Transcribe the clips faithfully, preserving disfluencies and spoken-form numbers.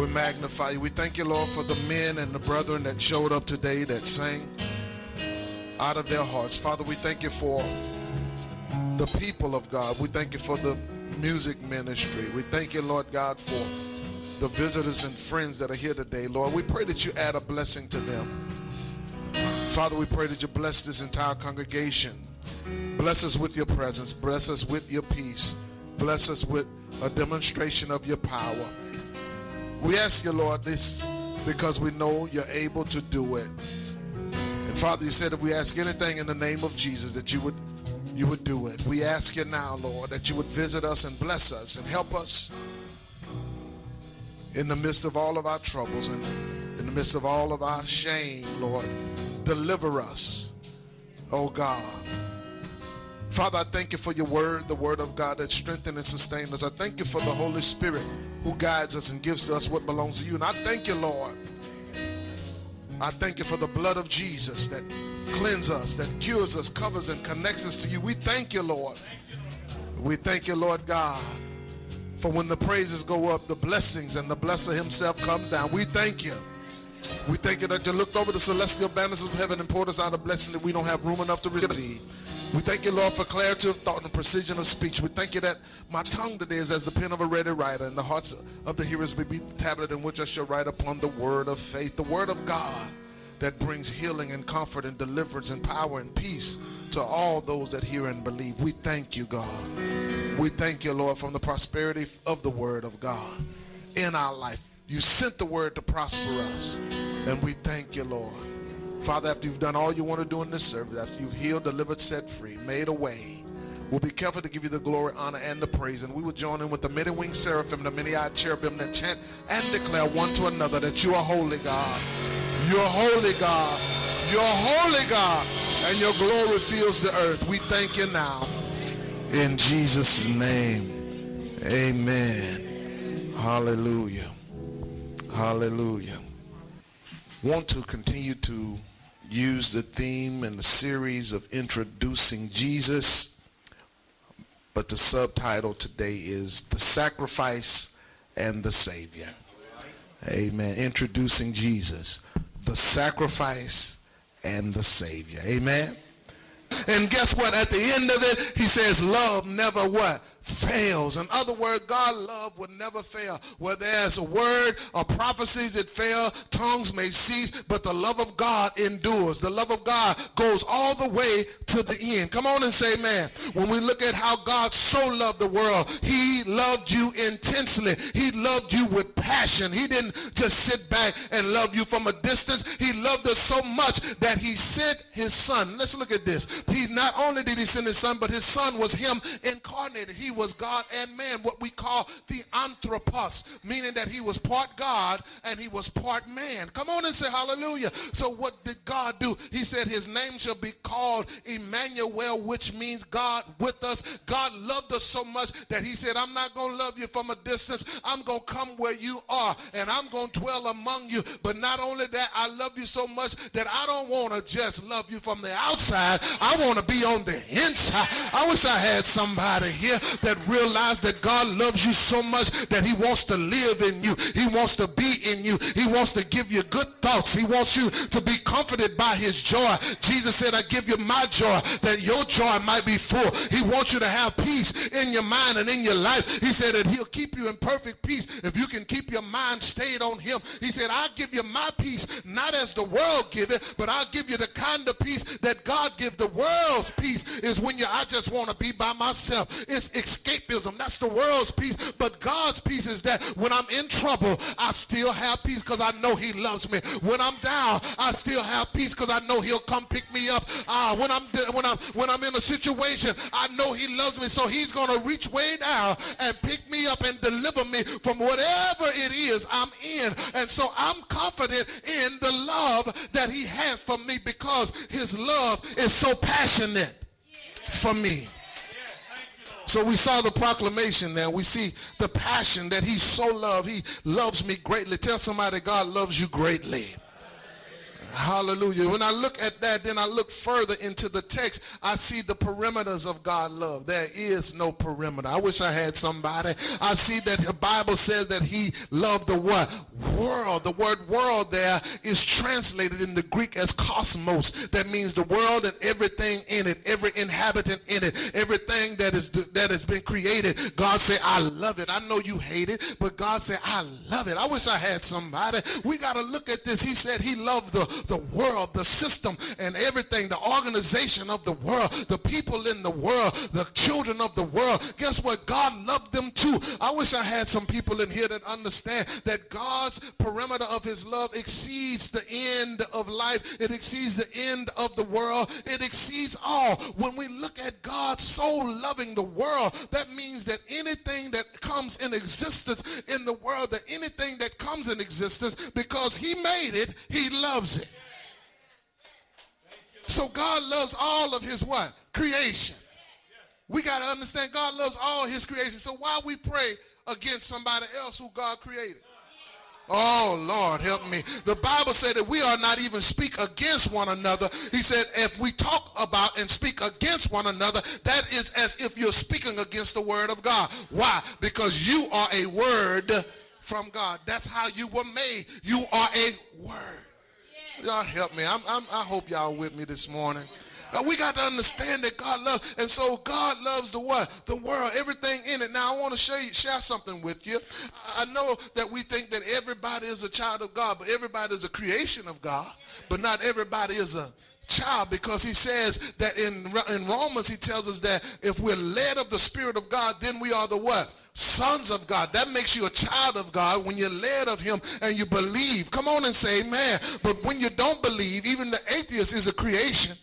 We magnify you. We thank you, Lord, for the men and the brethren that showed up today that sang out of their hearts. Father, we thank you for the people of God. We thank you for the music ministry. We thank you, Lord God, for the visitors and friends that are here today. Lord, we pray that you add a blessing to them. Father, we pray that you bless this entire congregation. Bless us with your presence. Bless us with your peace. Bless us with a demonstration of your power. We ask you, Lord, this because we know you're able to do it. And Father, you said if we ask anything in the name of Jesus, that you would you would do it. We ask you now, Lord, that you would visit us and bless us and help us in the midst of all of our troubles and in the midst of all of our shame, Lord. Deliver us, oh God. Father, I thank you for your word, the word of God that strengthens and sustains us. I thank you for the Holy Spirit who guides us and gives to us what belongs to you. And I thank you, Lord. I thank you for the blood of Jesus that cleanses us, that cures us, covers and connects us to you. We thank you, Lord. We thank you, Lord God, for when the praises go up, the blessings and the blesser himself comes down. We thank you. We thank you that you looked over the celestial banners of heaven and poured us out a blessing that we don't have room enough to receive. We thank you, Lord, for clarity of thought and precision of speech. We thank you that my tongue today is as the pen of a ready writer, and the hearts of the hearers may be the tablet in which I shall write upon the word of faith, the word of God that brings healing and comfort and deliverance and power and peace to all those that hear and believe. We thank you, God. We thank you, Lord, from the prosperity of the word of God in our life. You sent the word to prosper us, and we thank you, Lord. Father, after you've done all you want to do in this service, after you've healed, delivered, set free, made a way, we'll be careful to give you the glory, honor, and the praise. And we will join in with the many-winged seraphim, the many-eyed cherubim that chant and declare one to another that you are holy, God. You're holy, God. You're holy, God. And your glory fills the earth. We thank you now. In Jesus' name, amen. Hallelujah. Hallelujah. Want to continue to use the theme and the series of introducing Jesus, but the subtitle today is The Sacrifice and the Savior. Amen. Introducing Jesus, the sacrifice and the Savior. Amen. And guess what? At the end of it, he says, love never what? Fails. In other words, God's love will never fail. Where there's a word or prophecies that fail, tongues may cease, but the love of God endures. The love of God goes all the way to the end. Come on and say amen. When we look at how God so loved the world, he loved you intensely. He loved you with passion. He didn't just sit back and love you from a distance. He loved us so much that he sent his son. Let's look at this. He not only did he send his son, but his son was him incarnated. He was God and man, what we call the anthropos, meaning that he was part God and he was part man. Come on and say hallelujah. So what did God do? He said his name shall be called Emmanuel, which means God with us. God loved us so much that he said, I'm not going to love you from a distance. I'm going to come where you are and I'm going to dwell among you. But not only that, I love you so much that I don't want to just love you from the outside. I want to be on the inside. I wish I had somebody here that realized that God loves you so much that he wants to live in you. He wants to be in you. He wants to give you good thoughts. He wants you to be comforted by his joy. Jesus said, I give you my joy that your joy might be full. He wants you to have peace in your mind and in your life. He said that he'll keep you in perfect peace if you can keep your mind stayed on him. He said, I'll give you my peace, not as the world give it, but I'll give you the kind of peace that God gives. The world's peace is when you, I just want to be by myself. It's escapism. That's the world's peace. But God's peace is that when I'm in trouble, I still have peace because I know he loves me. When I'm down, I still have peace because I know he'll come pick me up. Uh, when I'm when I'm when I'm in a situation, I know he loves me, so he's gonna reach way down and pick me up and deliver me from whatever it is I'm in. And so I'm confident in the love that he has for me because his love is so passionate for me. So we saw the proclamation there. We see the passion that he so loved. He loves me greatly. Tell somebody God loves you greatly. Hallelujah. When I look at that, then I look further into the text. I see the perimeters of God's love. There is no perimeter. I wish I had somebody. I see that the Bible says that he loved the what? World. The word world there is translated in the Greek as cosmos. That means the world and everything in it, every inhabitant in it, everything that is that has been created. God said, I love it. I know you hate it, but God said, I love it. I wish I had somebody. We got to look at this. He said he loved the the world, the system, and everything, the organization of the world, the people in the world, the children of the world. Guess what? God loved them too. I wish I had some people in here that understand that God's perimeter of his love exceeds the end of life. It exceeds the end of the world. It exceeds all. When we look at God so loving the world, that means that anything that comes in existence in the world, that anything that comes in existence, because he made it, he loves it. So God loves all of his what? Creation. We got to understand God loves all his creation. So why we pray against somebody else who God created? Oh, Lord, help me. The Bible said that we are not even speak against one another. He said if we talk about and speak against one another, that is as if you're speaking against the word of God. Why? Because you are a word from God. That's how you were made. You are a word. Y'all help me. I'm, I'm, I hope y'all with me this morning. Now, we got to understand that God loves, and so God loves the what? The world, everything in it. Now, I want to show you, share something with you. I know that we think that everybody is a child of God, but everybody is a creation of God, but not everybody is a child, because he says that in, in Romans, he tells us that if we're led of the Spirit of God, then we are the what? Sons of God. That makes you a child of God when you're led of him and you believe. Come on and say amen. But when you don't believe, even the atheist is a creation,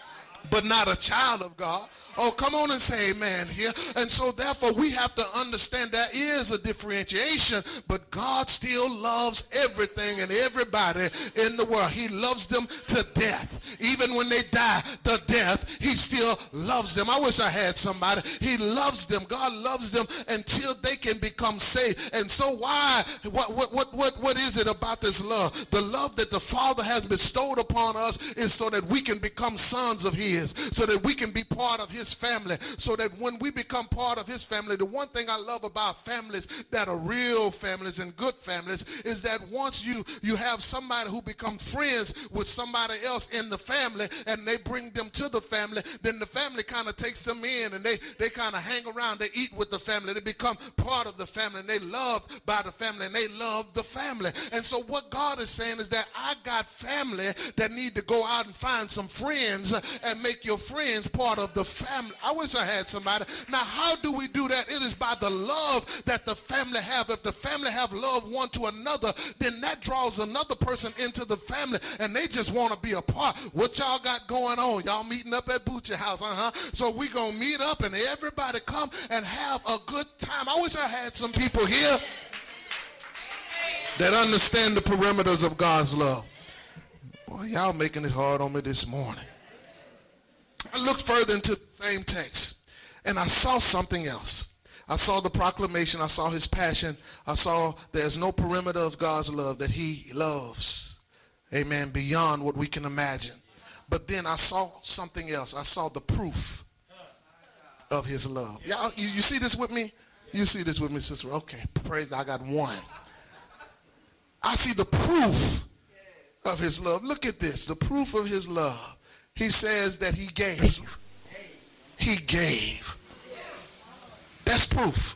but not a child of God. Oh, come on and say amen here. And so therefore we have to understand there is a differentiation, but God still loves everything and everybody in the world. He loves them to death. Even when they die the death, he still loves them. I wish I had somebody. He loves them. God loves them until they can become saved. And so why, what, what, what, what, what is it about this love? The love that the Father has bestowed upon us is so that we can become sons of his, so that we can be part of his family, so that when we become part of his family, the one thing I love about families that are real families and good families is that once you you have somebody who becomes friends with somebody else in the family and they bring them to the family, then the family kind of takes them in and they they kind of hang around, they eat with the family, they become part of the family, and they loved by the family, and they love the family. And so what God is saying is that I got family that need to go out and find some friends and make your friends part of the family. I wish I had somebody. Now, how do we do that? It is by the love that the family have. If the family have love one to another, then that draws another person into the family, and they just want to be a part. What y'all got going on? Y'all meeting up at Boochie House, uh-huh? So we gonna meet up, and everybody come and have a good time. I wish I had some people here that understand the perimeters of God's love. Boy, y'all making it hard on me this morning. I looked further into the same text, and I saw something else. I saw the proclamation. I saw his passion. I saw there's no perimeter of God's love, that he loves, amen, beyond what we can imagine. But then I saw something else. I saw the proof of his love. Y'all, you, you see this with me? You see this with me, sister? Okay, praise God, I got one. I see the proof of his love. Look at this, the proof of his love. He says that he gave. He gave. That's proof.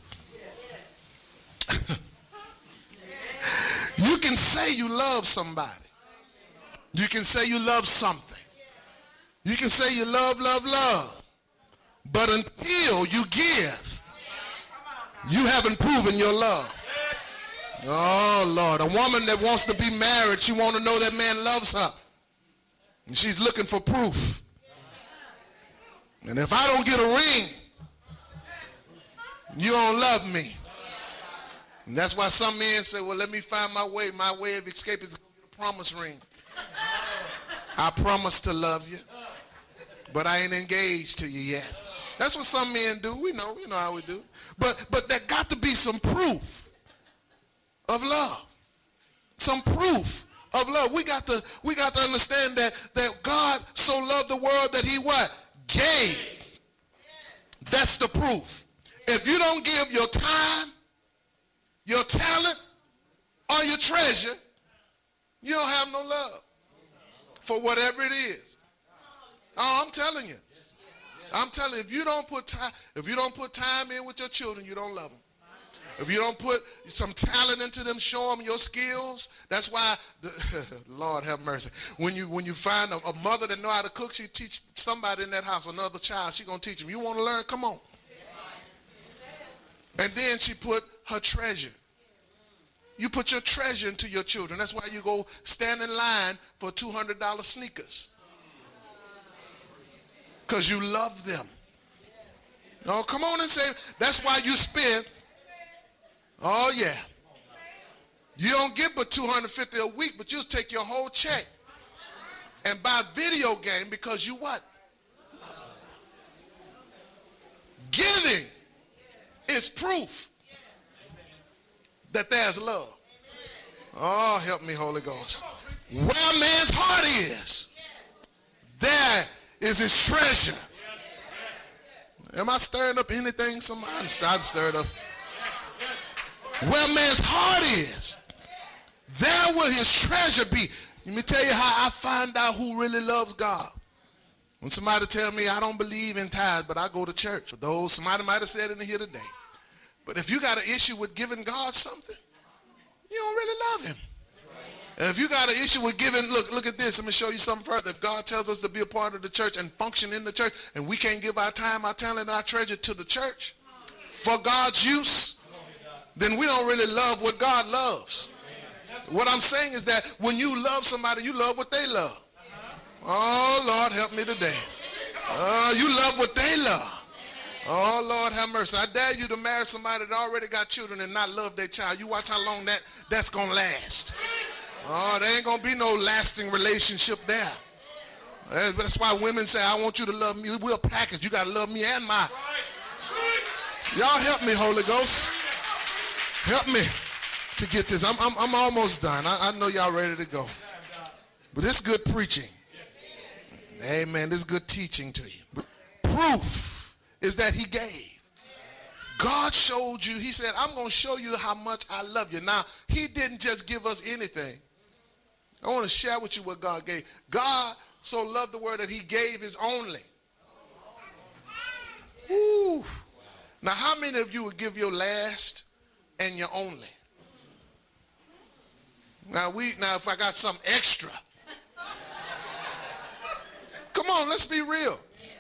You can say you love somebody. You can say you love something. You can say you love, love, love. But until you give, you haven't proven your love. Oh, Lord. A woman that wants to be married, she wants to know that man loves her. And she's looking for proof. And if I don't get a ring, you don't love me. And that's why some men say, well, let me find my way. My way of escape is to go get a promise ring. I promise to love you, but I ain't engaged to you yet. That's what some men do. We know, you know how we do. But, but there got to be some proof of love. Some proof of love. We got to, we got to understand that, that God so loved the world that he what? Gave. That's the proof. If you don't give your time, your talent, or your treasure, you don't have no love for whatever it is. Oh, I'm telling you. I'm telling you, if you don't put time, if you don't put time in with your children, you don't love them. If you don't put some talent into them, show them your skills. That's why, the, Lord have mercy. When you when you find a, a mother that know how to cook, she teach somebody in that house, another child. She gonna teach them. You want to learn? Come on. And then she put her treasure. You put your treasure into your children. That's why you go stand in line for two hundred dollar sneakers. Because you love them. No, come on and say, that's why you spend. Oh, yeah. You don't get but two hundred fifty dollars a week, but you'll take your whole check and buy a video game because you what? Giving is proof that there's love. Oh, help me, Holy Ghost. Where a man's heart is, there is his treasure. Am I stirring up anything? Somebody, I'm stirred up. Where a man's heart is, there will his treasure be. Let me tell you how I find out who really loves God. When somebody tell me I don't believe in tithes, but I go to church. For those, somebody might have said it in here today. But if you got an issue with giving God something, you don't really love him. And if you got an issue with giving, look, look at this. Let me show you something further. If God tells us to be a part of the church and function in the church, and we can't give our time, our talent, our treasure to the church for God's use, then we don't really love what God loves. What I'm saying is that when you love somebody, you love what they love. Oh, Lord, help me today. Uh, you love what they love. Oh, Lord, have mercy. I dare you to marry somebody that already got children and not love their child. You watch how long that, that's going to last. Oh, there ain't going to be no lasting relationship there. That's why women say, I want you to love me. We're a package. You got to love me and my. Y'all help me, Holy Ghost. Help me to get this. I'm, I'm, I'm almost done. I, I know y'all ready to go. But this is good preaching. Amen. This is good teaching to you. But proof is that he gave. God showed you. He said, I'm going to show you how much I love you. Now, he didn't just give us anything. I want to share with you what God gave. God so loved the world that he gave his only. Woo. Now, how many of you would give your last and your only? Now, we now if I got something extra. Come on, let's be real.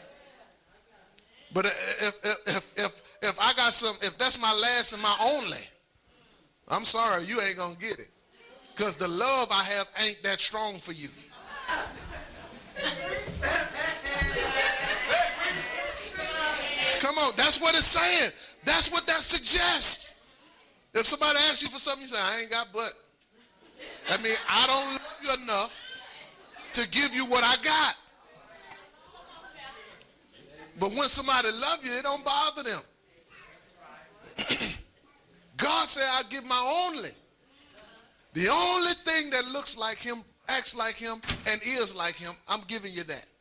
But if, if, if, if, if I got some, if that's my last and my only, I'm sorry, you ain't going to get it. Because the love I have ain't that strong for you. Come on, that's what it's saying. That's what that suggests. If somebody asks you for something, you say, I ain't got but. That means I don't love you enough to give you what I got. But when somebody loves you, it don't bother them. God said, I give my only. The only thing that looks like him, acts like him, and is like him, I'm giving you that.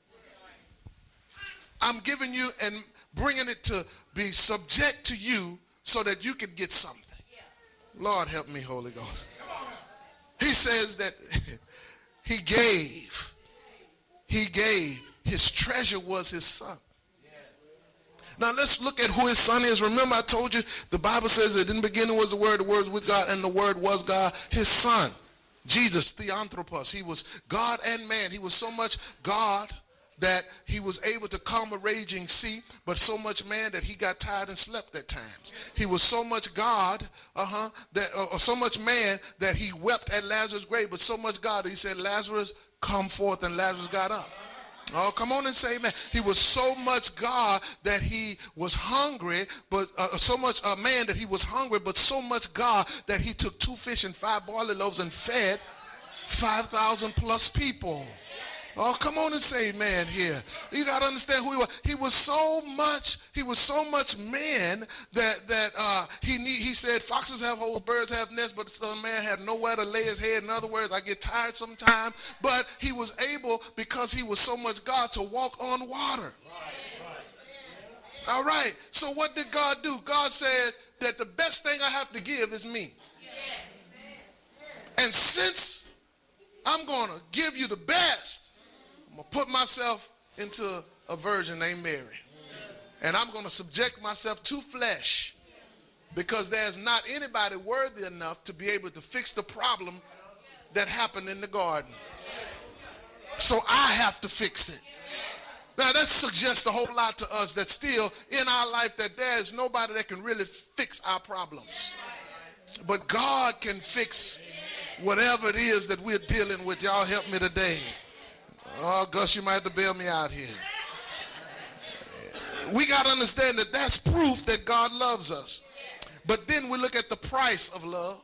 I'm giving you and bringing it to be subject to you so that you can get something. Lord, help me, Holy Ghost. He says that he gave. He gave. His treasure was his son. Now let's look at who his son is. Remember I told you the Bible says that in the beginning was the word, the word was with God, and the word was God. His son, Jesus, Theanthropos. He was God and man. He was so much God that he was able to calm a raging sea, but so much man that he got tired and slept at times. He was so much God, uh-huh, that uh, so much man that he wept at Lazarus' grave, but so much God that he said, Lazarus, come forth, and Lazarus got up. Oh, come on and say amen. He was so much God that he was hungry, but uh, so much a uh, man that he was hungry, but so much God that he took two fish and five barley loaves and fed five thousand plus people. Oh, come on and say amen here. You got to understand who he was. He was so much, he was so much man that that uh, he need, he said, foxes have holes, birds have nests, but the Son of Man had nowhere to lay his head. In other words, I get tired sometimes. But he was able, because he was so much God, to walk on water. All right. So what did God do? God said that the best thing I have to give is me. And since I'm going to give you the best, I'm going to put myself into a virgin named Mary. And I'm going to subject myself to flesh, because there's not anybody worthy enough to be able to fix the problem that happened in the garden. So I have to fix it. Now that suggests a whole lot to us that still in our life that there is nobody that can really fix our problems. But God can fix whatever it is that we're dealing with. Y'all help me today. Oh, Gus, you might have to bail me out here. We got to understand that that's proof that God loves us. But then we look at the price of love.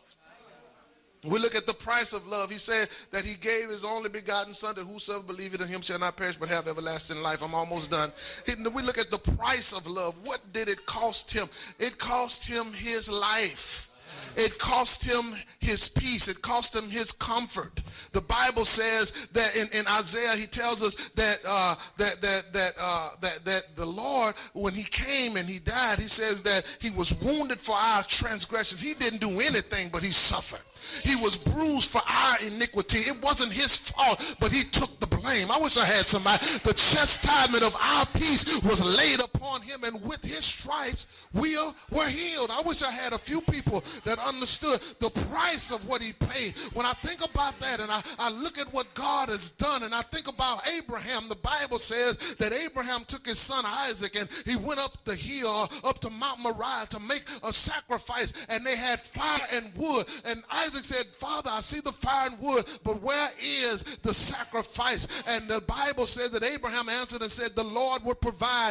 We look at the price of love. He said that he gave his only begotten son, that whosoever believeth in him shall not perish but have everlasting life. I'm almost done. We look at the price of love. What did it cost him? It cost him his life. It cost him his peace. It cost him his comfort. The Bible says that in, in Isaiah, he tells us that uh, that that that uh, that that the Lord, when he came and he died, he says that he was wounded for our transgressions. He didn't do anything, but he suffered. He was bruised for our iniquity. It wasn't his fault, but he took the blame. I wish I had somebody. The chastisement of our peace was laid upon him, and with his stripes we are, were healed. I wish I had a few people that understood the price of what he paid. When I think about that and I, I look at what God has done, and I think about Abraham, the Bible says that Abraham took his son Isaac and he went up the hill, up to Mount Moriah to make a sacrifice, and they had fire and wood, and Isaac said, Father, I see the fire and wood, but where is the sacrifice? And the Bible says that Abraham answered and said, the Lord would provide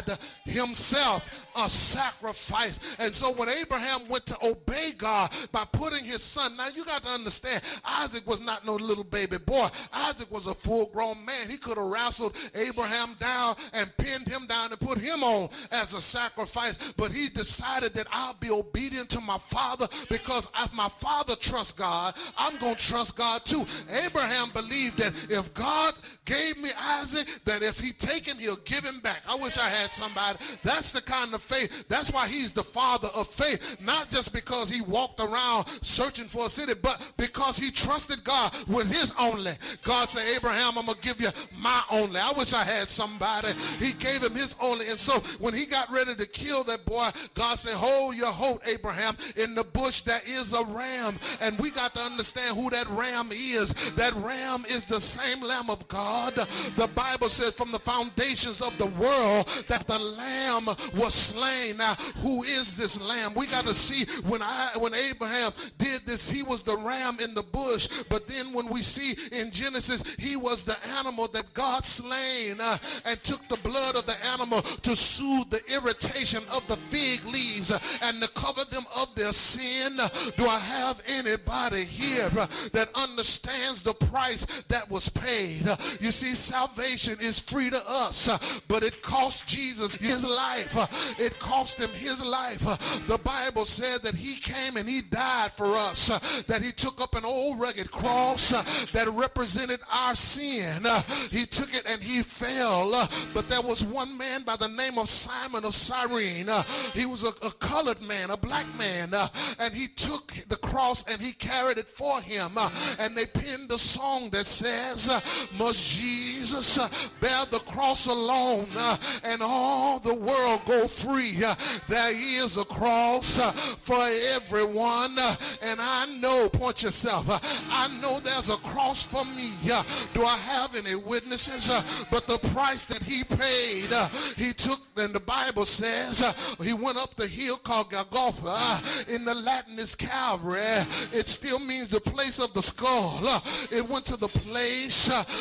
himself a sacrifice. And so when Abraham went to obey God by putting his son, now you got to understand, Isaac was not no little baby boy. Isaac was a full-grown man. He could have wrestled Abraham down and pinned him down and put him on as a sacrifice, but he decided that I'll be obedient to my father, because if my father trusts God, I'm going to trust God too. Abraham believed that if God gave me Isaac, that if he take him, he'll give him back. I wish I had somebody. That's the kind of faith. That's why he's the father of faith. Not just because he walked around searching for a city, but because he trusted God with his only. God said, Abraham, I'm going to give you my only. I wish I had somebody. He gave him his only. And so when he got ready to kill that boy, God said, hold your hope, Abraham. In the bush there is a ram. And we got to understand who that ram is. That ram is the same Lamb of God. The Bible says from the foundations of the world that the lamb was slain. Now, who is this lamb? We got to see when I when Abraham did this, he was the ram in the bush. But then when we see in Genesis, he was the animal that God slain uh, and took the blood of the animal to soothe the irritation of the fig leaves uh, and to cover them of their sin. Do I have anybody here uh, that understands the price that was paid? Uh, you see, salvation is free to us, uh, but it cost Jesus his life. Uh, it cost him his life. Uh, the Bible said that he came and he died for us, uh, that he took up an old rugged cross uh, that represented our sin. Uh, he took it and he fell, uh, but there was one man by the name of Simon of Cyrene. Uh, he was a, a colored man, a black man, uh, and he took the cross and he carried it for him, uh, and they penned a song that says, uh, must Jesus uh, bear the cross alone uh, and all the world go free? Uh, there is a cross uh, for everyone, uh, and I know, point yourself, uh, I know there's a cross for me. Uh, do I have any witnesses? Uh, but the price that he paid, uh, he took, and the Bible says uh, he went up the hill called Golgotha. Uh, in the Latin is Calvary. It still means the place of the skull. Uh, it went to the place uh, where it seemed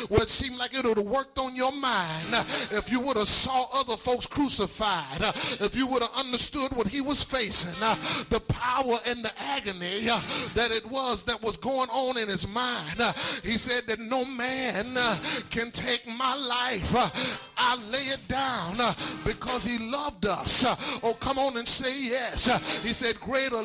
seemed like it would have worked on your mind if you would have saw other folks crucified, if you would have understood what he was facing, the power and the agony that it was that was going on in his mind. He said that no man can take my life. I lay it down because he loved us. Oh, come on and say yes. He said, greater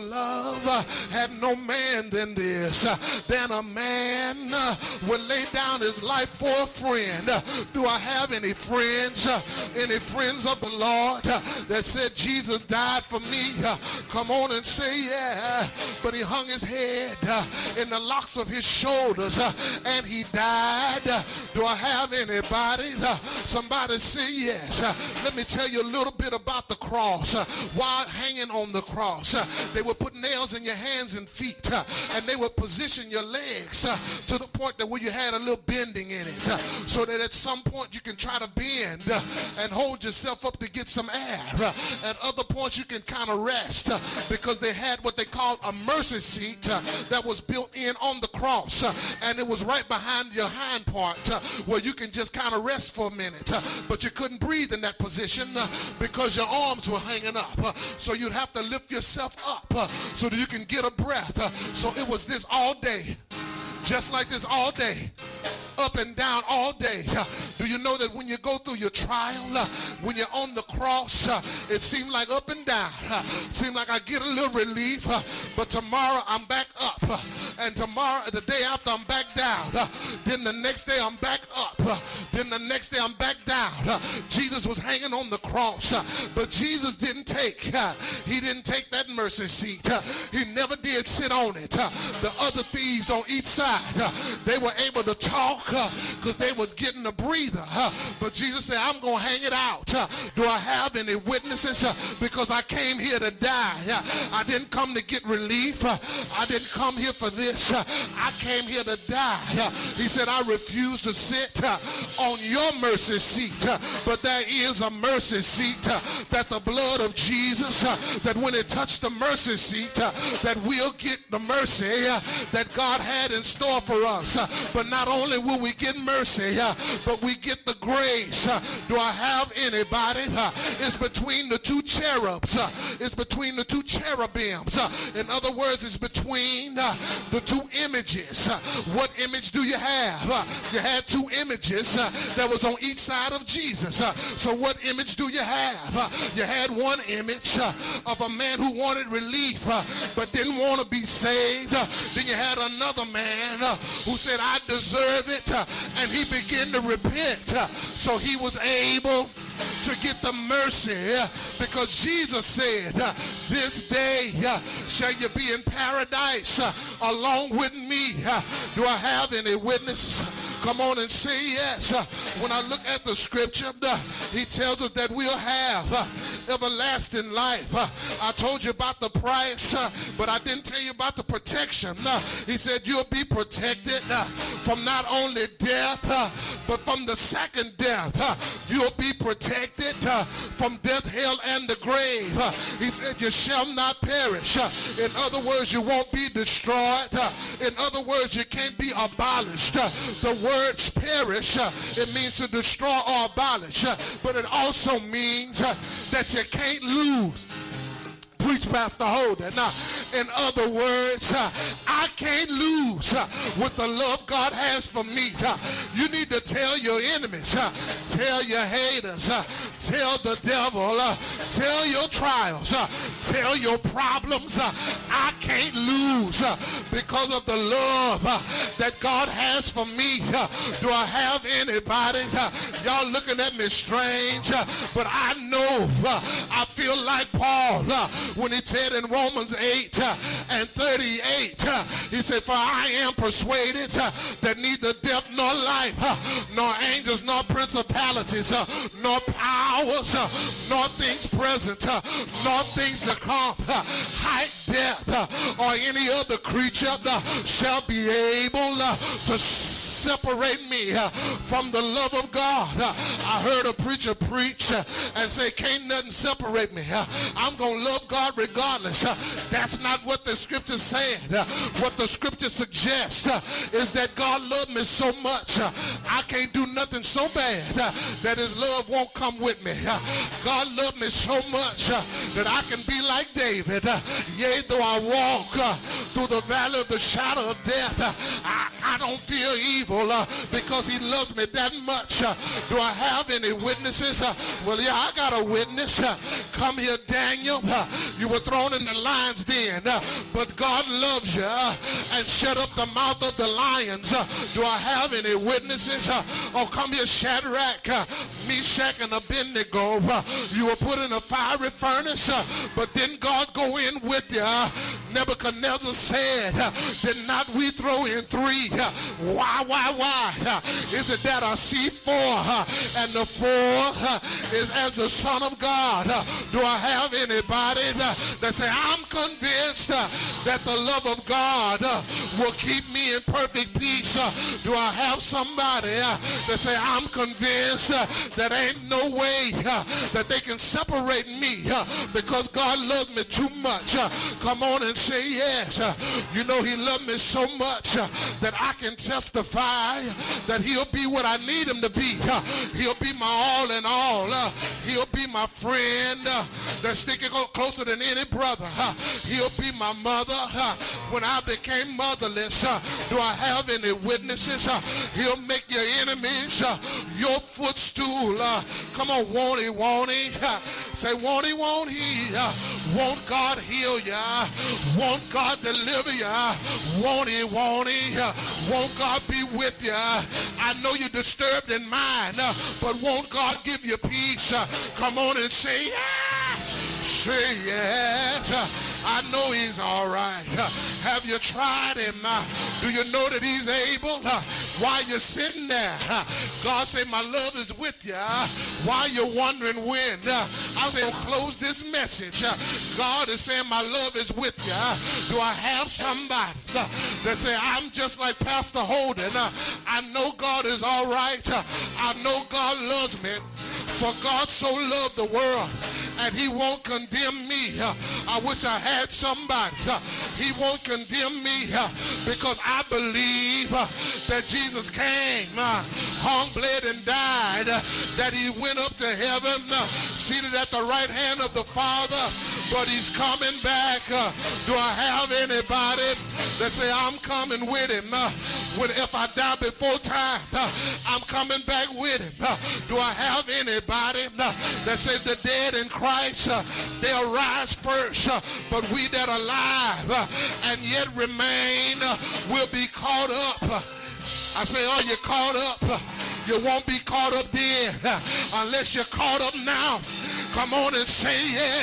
love had no man than this, than a man would lay down his life for a friend. Do I have any friends, any friends of the Lord that said Jesus died for me? Come on and say yeah. But he hung his head in the locks of his shoulders and he died. Do I have anybody? Somebody say yes. Let me tell you a little bit about the cross. While hanging on the cross, they would put nails in your hands and feet, and they would position your legs to the point that where you had a little bending in it, so that at some point you can try to bend and hold yourself up to get some air. At other points you can kind of rest, because they had what they called a mercy seat that was built in on the cross, and it was right behind your hind part where you can just kind of rest for a minute. But you couldn't breathe in that position because your arms were hanging up, so you'd have to lift yourself up so that you can get a breath. So it was this all day, just like this all day, up and down all day. Do you know that when you go through your trial, when you're on the cross, it seemed like up and down, seemed like I get a little relief, but tomorrow I'm back up, and tomorrow, the day after, I'm back down, then the next day I'm back up, then the next day I'm back down. Jesus was hanging on the cross, but Jesus didn't take, he didn't take that mercy seat. He never did sit on it. The other thieves on each side, they were able to talk because they were getting a breather, but Jesus said, I'm going to hang it out. Do I have any witnesses? Because I came here to die. I didn't come to get relief. I didn't come here for this. I came here to die. He said, I refuse to sit on your mercy seat, but there is a mercy seat that the blood of Jesus, that when it touched the mercy seat, that we'll get the mercy that God had in store for us. But not only will we get mercy, but we get the grace. Do I have anybody? It's between the two cherubs. It's between the two cherubims. In other words, it's between the two images. What image do you have? You had two images that was on each side of Jesus. So what image do you have? You had one image of a man who wanted relief but didn't want to be saved. Then you had another man who said, I deserve it, and he began to repent, so he was able to get the mercy, because Jesus said, this day shall you be in paradise along with me. Do I have any witnesses? Come on and say yes. When I look at the scripture, he tells us that we'll have everlasting life. I told you about the price, but I didn't tell you about the protection. He said you'll be protected from not only death, but from the second death. You'll be protected from death, hell, and the grave. He said you shall not perish. In other words, you won't be destroyed. In other words, you can't be abolished. The word perish, it means to destroy or abolish, but it also means that you can't lose. Preach, Pastor Holden. Now, in other words, I can't lose with the love God has for me. You need to tell your enemies, tell your haters, tell the devil, tell your trials, tell your problems, I can't lose because of the love that God has for me. Do I have anybody? Y'all looking at me strange, but I know, I feel like Paul when he said in Romans eight and thirty-eight, he said, for I am persuaded that neither death nor life, nor angels, nor principalities, nor powers, nor things present, nor things to come, height, depth, or any other creature shall be able to separate me uh, from the love of God. Uh, I heard a preacher preach uh, and say, can't nothing separate me. Uh, I'm going to love God regardless. Uh, that's not what the scripture said. Uh, what the scripture suggests uh, is that God loved me so much. Uh, I can't do nothing so bad uh, that his love won't come with me. Uh, God loved me so much uh, that I can be like David. Uh, yea, though I walk uh, through the valley of the shadow of death, uh, I, I don't fear evil uh, because he loves me that much. Uh, do I have any witnesses? Uh, well, yeah, I got a witness. Uh, come here, Daniel. Uh, you were thrown in the lion's den, uh, but God loves you uh, and shut up the mouth of the lions. Uh, do I have any witnesses? Uh, oh, come here, Shadrach, uh, Meshach, and Abednego. Uh, you were put in a fiery furnace, uh, but didn't God go in with you? Uh, Nebuchadnezzar said, uh, did not we throw in three? Uh, why, why, why? Uh, is it that I see four, uh, and the four uh, is as the Son of God? Uh, do I have anybody uh, that say, I'm convinced uh, that the love of God uh, will keep me in perfect peace? Uh, do I have somebody uh, that say, I'm convinced uh, that ain't no way uh, that they can separate me uh, because God loves me too much? Uh, come on and say yes. Uh, you know he loved me so much uh, that I can testify that he'll be what I need him to be. Uh, he'll be my all in all. Uh, he'll be my friend uh, that's sticking closer than any brother. Uh, he'll be my mother uh, when I became motherless. Uh, do I have any witnesses? Uh, he'll make your enemies uh, your footstool. Uh, come on, won't he, won't he? Uh, say, won't he, won't he? Uh, won't God heal ya? Won't God deliver ya? Won't he, won't he? Uh, won't God be with ya? I know you're disturbed in mind, uh, but won't God give you peace? Uh, come on and say yes. Say yes. Uh, I know he's all right. Uh, have you tried him? Uh, do you know that he's able? Uh, while you're sitting there, uh, God said, my love is with you. Uh, while you're wondering when, uh, I was going to close this message. Uh, God is saying, my love is with you. Uh, do I have somebody uh, that say, I'm just like Pastor Holden. Uh, I know God is all right. Uh, I know God loves me. For God so loved the world, and he won't condemn me. Uh, I wish I had somebody. Uh, he won't condemn me uh, because I believe uh, that Jesus came, uh, hung, bled, and died, uh, that he went up to heaven, uh, seated at the right hand of the Father, but he's coming back. Uh, do I have anybody that say, I'm coming with him? Uh, when, if I die before time, uh, I'm coming back with him. Uh, do I have anybody uh, that says the dead in Christ, uh, they'll rise first, uh, but we that are alive uh, and yet remain uh, will be caught up. Uh, I say, are you caught up? Uh, you won't be caught up then uh, unless you're caught up now. Come on and say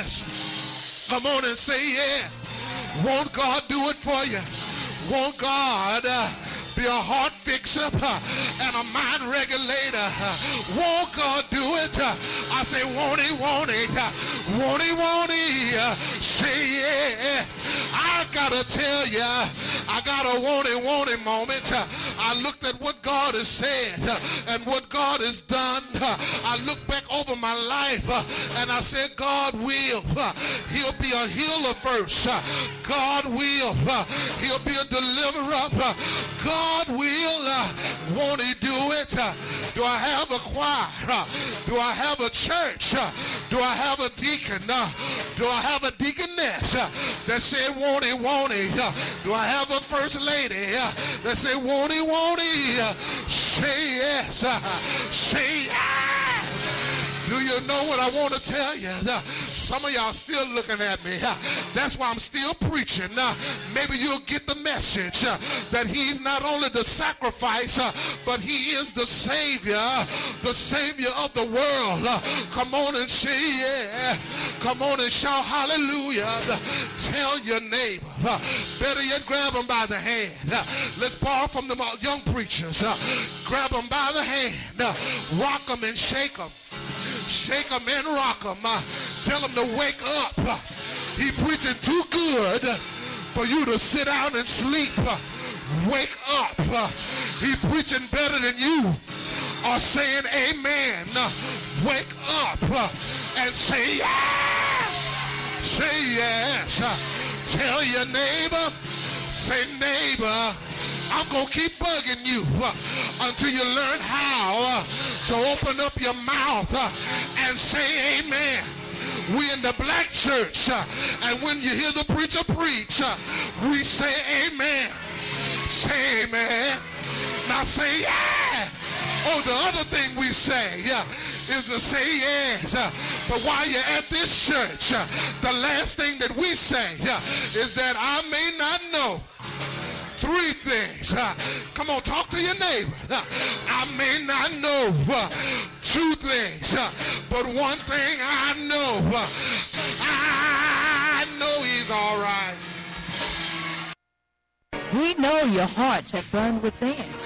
yes. Come on and say yes. Won't God do it for you? Won't God uh, be a heart fixer uh, and a mind regulator? Uh, won't God do it? Uh, I say, won't he, won't he? Uh, won't he, won't he? Uh, say yeah. I gotta tell you, I got a won't he, won't he moment. Uh, I looked at what God has said uh, and what God has done. Uh, I look back over my life uh, and I said, God will. Uh, he'll be a healer first. Uh, God will. Uh, he'll be a deliverer. Uh, God will. Uh, won't he do it? Uh, do I have a choir? Uh, do I have a church? Uh, do I have a deacon? Uh, do I have a deaconess uh, that said, won't he, won't he? Uh, do I have a first lady uh, that said, won't he, won't he? Uh, say yes. Uh, say yes. Do you know what I want to tell you? Uh, some of y'all still looking at me. Uh, that's why I'm still preaching. Uh, maybe you'll get the message uh, that he's not only the sacrifice, uh, but he is the Savior, the Savior of the world. Uh, come on and say yeah. Come on and shout hallelujah. Uh, tell your neighbor. Uh, better yet, grab them by the hand. Uh, let's borrow from the young preachers. Uh, grab them by the hand. Uh, rock them and shake them. Shake them and rock them. Uh, tell them to wake up. Uh, he preaching too good uh, for you to sit down and sleep. Uh, wake up. Uh, he preaching better than you, are saying amen, wake up and say yes. Say yes. Tell your neighbor, say neighbor, I'm going to keep bugging you until you learn how to open up your mouth and say amen. We in the black church, and when you hear the preacher preach, we say amen. Say amen. Now say yeah. Oh, the other thing we say yeah, is to say yes. But while you're at this church, the last thing that we say yeah, is that I may not know three things. Come on, talk to your neighbor. I may not know two things, but one thing I know. I know he's all right. We know your hearts have burned within.